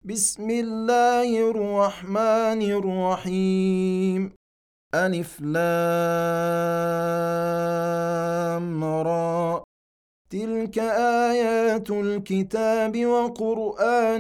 بسم الله الرحمن الرحيم. ألف لام را. تلك آيات الكتاب وقرآن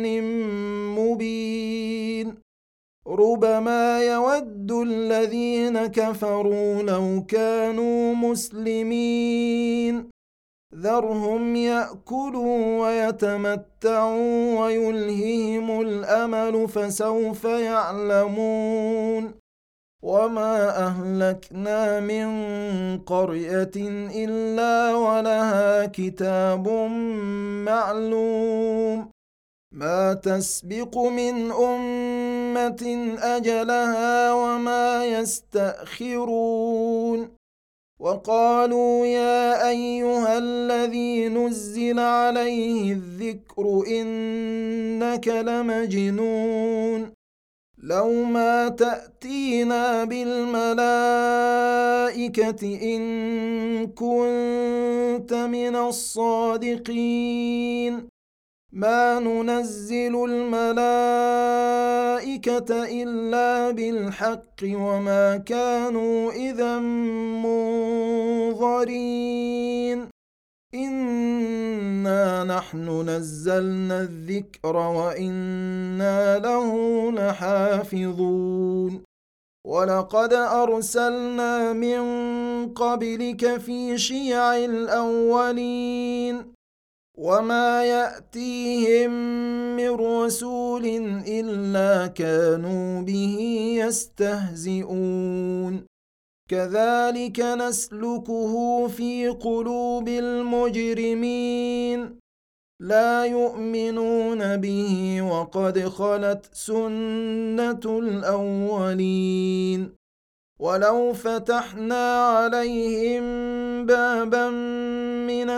مبين. ربما يود الذين كفروا لو كانوا مسلمين. ذرهم يأكلوا ويتمتعوا ويلههم الأمل فسوف يعلمون. وما أهلكنا من قرية إلا ولها كتاب معلوم. ما تسبق من أمة أجلها وما يستأخرون. وقالوا يا أيها الذي نزل عليه الذكر إنك لمجنون. لو ما تأتينا بالملائكة إن كنت من الصادقين. ما ننزل الملائكة إلا بالحق وما كانوا إذا منظرين. إنا نحن نزلنا الذكر وإنا له لحافظون. ولقد أرسلنا من قبلك في شيع الأولين. وما يأتيهم من رسول إلا كانوا به يستهزئون. كذلك نسلكه في قلوب المجرمين. لا يؤمنون به وقد خلت سنة الأولين. ولو فتحنا عليهم بابا من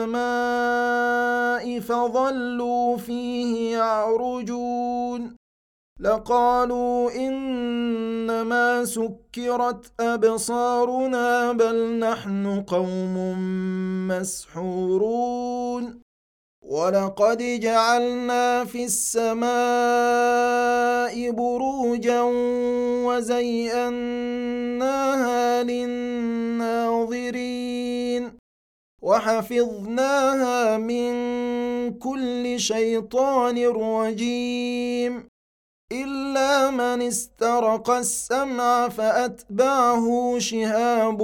السماء فظلوا فيه يعرجون لقالوا إنما سكرت أبصارنا بل نحن قوم مسحورون. ولقد جعلنا في السماء بروجا وزيناها للناظرين وحفظناها من كل شيطان رجيم إلا من استرق السمع فأتبعه شهاب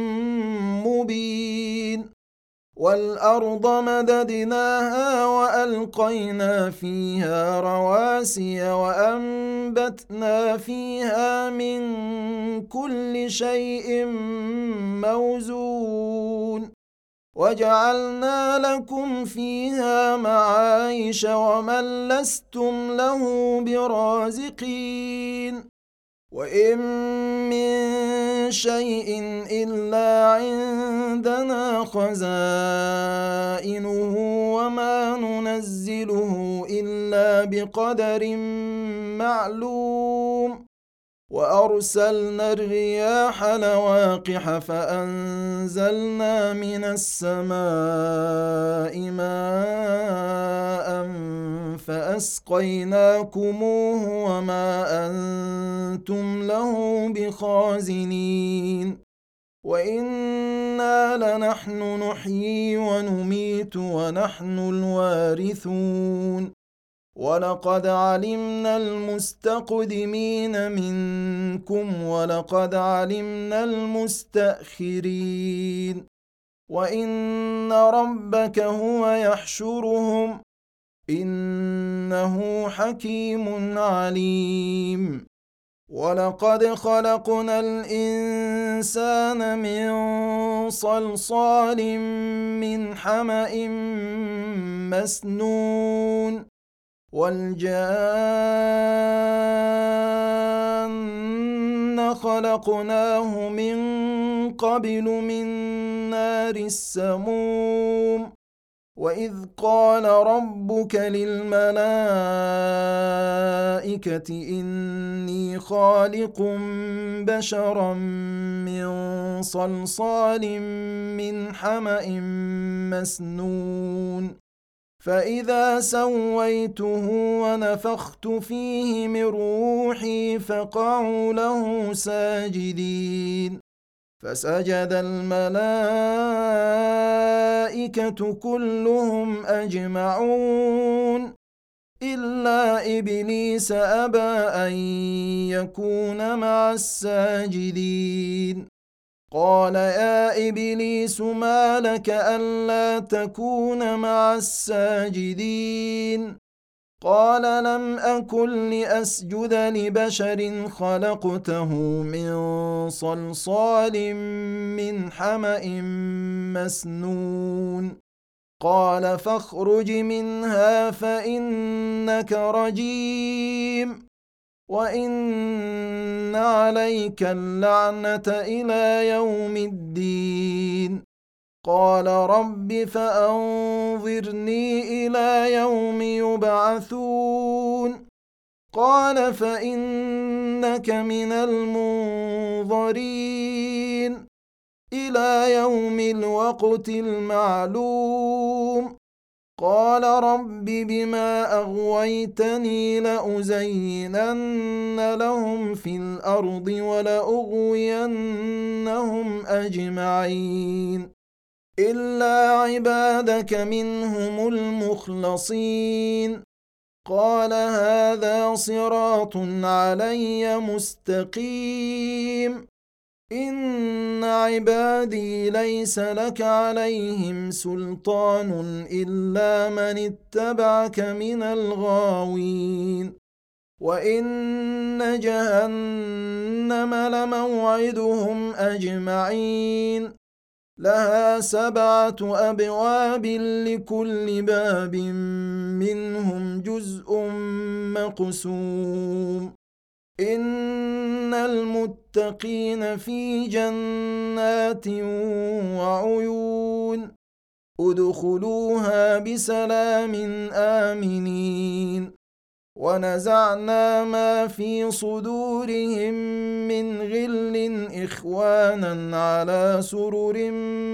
مبين. والأرض مددناها وألقينا فيها رواسي وأنبتنا فيها من كل شيء موزون وجعلنا لكم فيها معايش ومن لستم له برازقين. وإن من شيء إلا عندنا خزائنه وما ننزله إلا بقدر معلوم. وأرسلنا الرياح لواقح فأنزلنا من السماء ماء فأسقيناكموه وما أنتم له بخازنين. وإنا لنحن نحيي ونميت ونحن الوارثون. ولقد علمنا المستقدمين منكم ولقد علمنا المستأخرين. وإن ربك هو يحشرهم إنه حكيم عليم. ولقد خلقنا الإنسان من صلصال من حمأ مسنون والجان خلقناه من قبل من نار السموم. وإذ قال ربك للملائكة إني خالق بشرا من صلصال من حمأ مسنون فإذا سويته ونفخت فيه من روحي فقعوا له ساجدين فسجد الملائكة كلهم أجمعون إلا إبليس أبى أن يكون مع الساجدين قال يا إبليس ما لك ألا تكون مع الساجدين قال لم أكن لأسجد لبشر خلقته من صلصال من حمأ مسنون قال فاخرج منها فإنك رجيم وإن عليك اللعنة إلى يوم الدين قال رب فأنظرني إلى يوم يبعثون قال فإنك من المنظرين إلى يوم الوقت المعلوم قال رب بما أغويتني لأزينن لهم في الأرض ولأغوينهم أجمعين إلا عبادك منهم المخلصين قال هذا صراط علي مستقيم إن عبادي ليس لك عليهم سلطان إلا من اتبعك من الغاوين وإن جهنم لموعدهم أجمعين لها 7 أبواب لكل باب منهم جزء مقسوم إن المتقين في جنات وعيون ادخلوها بسلام آمنين ونزعنا ما في صدورهم من غل إخوانا على سرر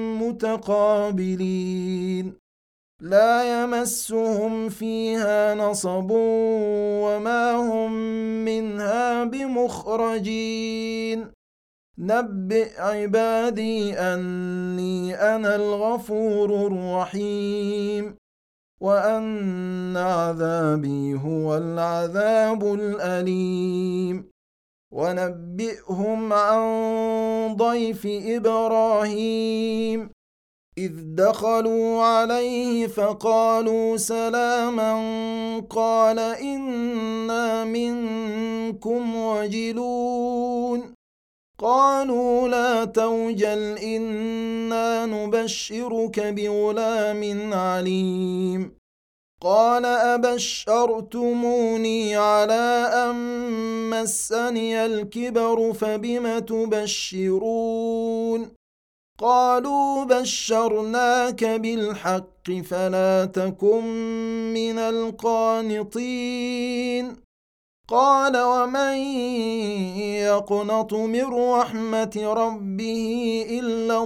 متقابلين لا يمسهم فيها نصب وما هم منها بمخرجين نبئ عبادي أني أنا الغفور الرحيم وأن عذابي هو العذاب الأليم ونبئهم عن ضيف إبراهيم إذ دخلوا عليه فقالوا سلاما قال إنا منكم وجلون قالوا لا توجل إنا نبشرك بغلام عليم قال أبشرتموني على أن مسني الكبر فبم تبشرون قالوا بشرناك بالحق فلا تكن من القانطين قال ومن يقنط من رحمة ربه إلا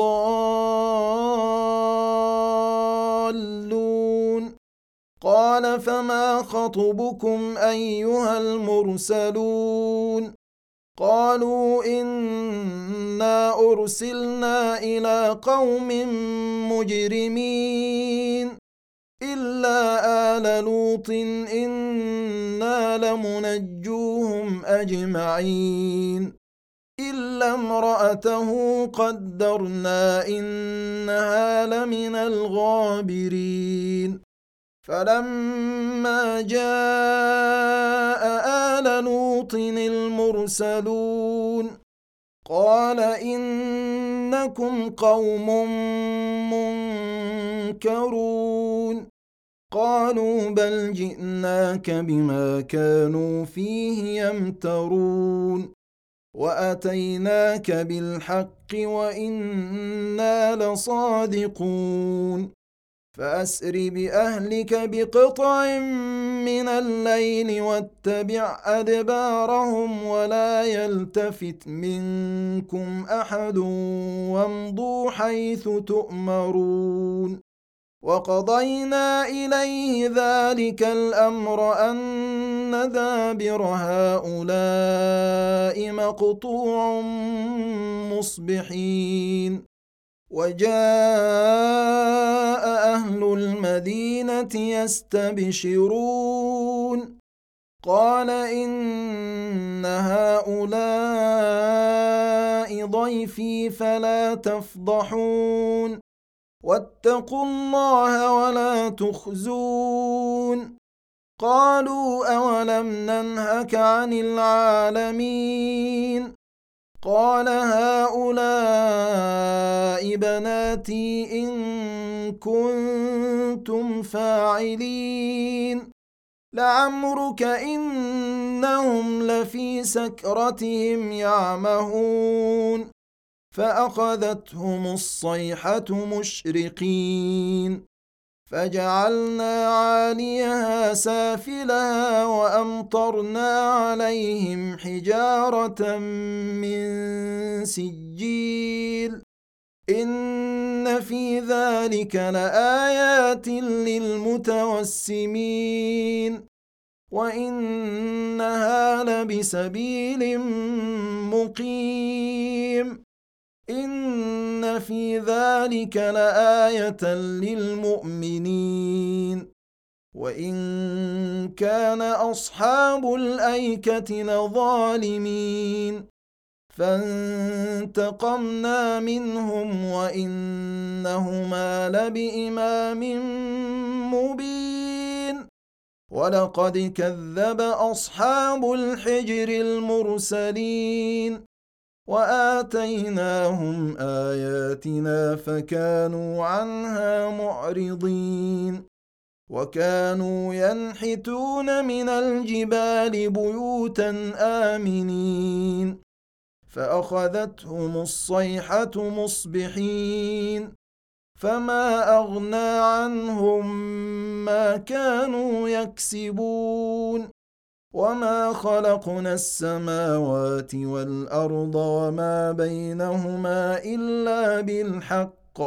الضالون قال فما خطبكم أيها المرسلون قالوا إنا أرسلنا إلى قوم مجرمين إلا آل لوط إنا لمنجوهم أجمعين إلا امرأته قدرنا إنها لمن الغابرين فلما جاء آل لوط المرسلون قال إنكم قوم منكرون قالوا بل جئناك بما كانوا فيه يمترون وأتيناك بالحق وإنا لصادقون فأسر بأهلك بقطع من الليل واتبع أدبارهم ولا يلتفت منكم أحد وامضوا حيث تؤمرون وقضينا إليه ذلك الأمر أن دابر هؤلاء مقطوع مصبحين وجاء أهل المدينة يستبشرون قال إن هؤلاء ضيفي فلا تفضحون واتقوا الله ولا تخزون قالوا أولم ننهك عن العالمين قال هؤلاء بناتي إن كنتم فاعلين لعمرك إنهم لفي سكرتهم يعمهون فأخذتهم الصيحة مشرقين فجعلنا عاليها سافلها وأمطرنا عليهم حجارة من سجيل إن في ذلك لآيات للمتوسمين وإنها لبسبيل مقيم إن في ذلك لآية للمؤمنين وإن كان أصحاب الأيكة لظالمين فانتقمنا منهم وإنهما لبإمام مبين ولقد كذب أصحاب الحجر المرسلين وآتيناهم آياتنا فكانوا عنها معرضين وكانوا ينحتون من الجبال بيوتا آمنين فأخذتهم الصيحة مصبحين فما أغنى عنهم ما كانوا يكسبون وما خلقنا السماوات والأرض وما بينهما إلا بالحق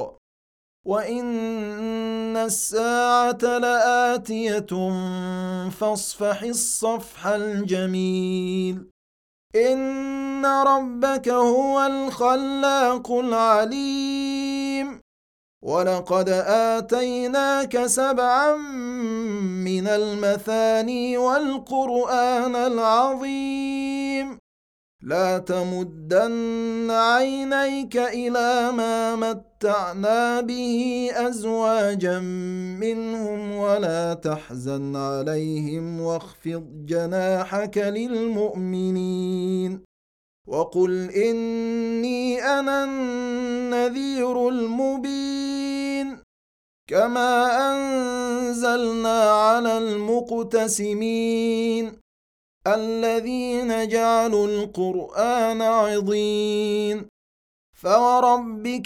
وإن الساعة لآتية فاصفح الصفح الجميل إن ربك هو الخلاق العليم ولقد آتيناك 7 من المثاني والقرآن العظيم لا تمدن عينيك إلى ما متعنا به أزواجا منهم ولا تحزن عليهم واخفض جناحك للمؤمنين وقل إني أنا النذير المبين كما أنزلنا على المقتسمين الذين جعلوا القرآن عضين فوربك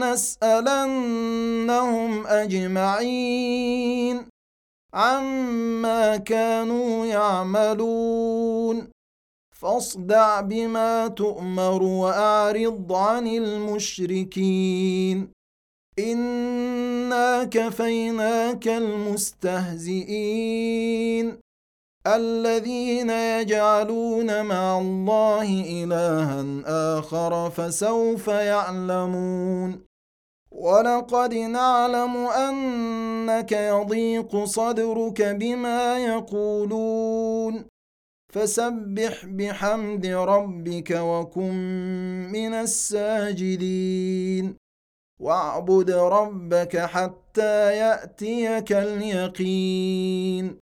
لنسألنهم أجمعين عما كانوا يعملون فاصدع بما تؤمر وأعرض عن المشركين إنا كفيناك المستهزئين الذين يجعلون مع الله إلها آخر فسوف يعلمون ولقد نعلم أنك يضيق صدرك بما يقولون فسبح بحمد ربك وكن من الساجدين واعبد ربك حتى يأتيك اليقين